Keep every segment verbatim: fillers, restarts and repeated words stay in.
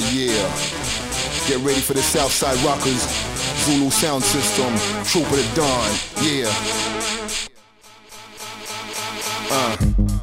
yeah. Get ready for the Southside Rockers, Zulu Sound System, Troop of the Dawn, yeah. Uh.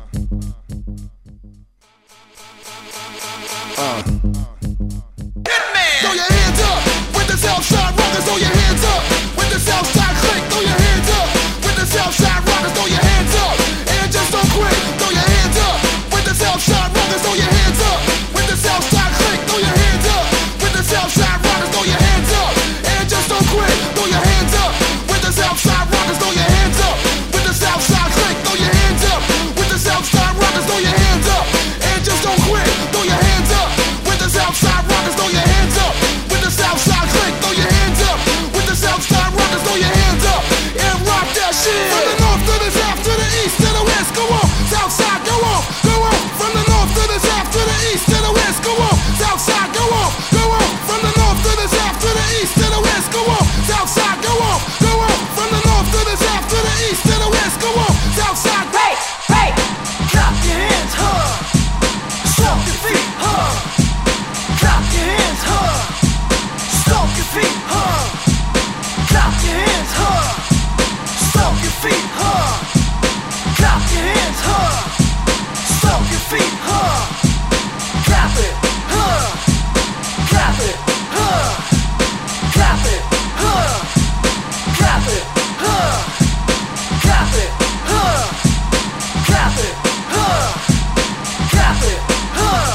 Uh. Throw your hands up with the Southside Rockers, throw your hands up with the Southside Click, throw your hands up with the Southside Rockers, throw your hands up and just don't quit. Throw your hands up with the Southside Rockers, throw your hands up with the Southside Click, throw your hands up with the Southside Rockers, throw your hands up and just don't quit. Throw your hands up with the Southside Rockers, throw your hands up with the Southside Click, throw your hands up with the Southside Rockers, throw your hands up and just don't quit. Throw your hands up with the Southside Rockers, throw your hands up with the Southside Click, throw your hands up with the Southside Rockers, throw your hands up and rock that shit. From the north to the south to the east to the west, go on, Southside, go on, go on. From the north to the south to the east to the west, go on, Southside, go on, go on. From the north to the south to the east to the west, go on, Southside, go on, go on. From the north to the south to the east to the west, go on, Southside. Hey, hey, clap your hands, huh? Stomp your feet, huh? Clap your hands, huh? Stomp your feet, huh? Clap your hands, huh? Stomp your feet, huh? Clap your hands, huh? Stomp your feet, huh? Clap it, huh? Clap it, huh? Clap it, huh? Clap it, huh? Clap it, huh? Clap it, huh? Clap it, huh?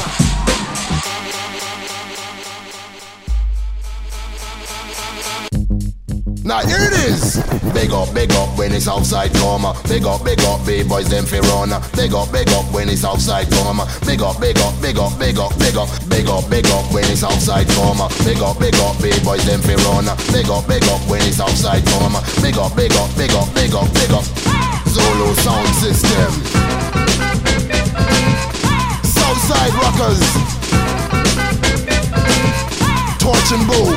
Now here it is. Big up, big up when it's outside come. Big up, big up, big boys them fi run. Big up, big up when it's outside come. Big up, big up, big up, big up, big up, big up, big up when it's outside come. Big up, big up, big boys them fi run. Big up, big up when it's outside come. Big up, big up, big up, big up, big up. Zulu Sound System. Southside Rockers. Torch and Boo.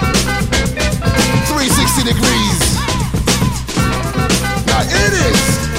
three sixty degrees. Now it is.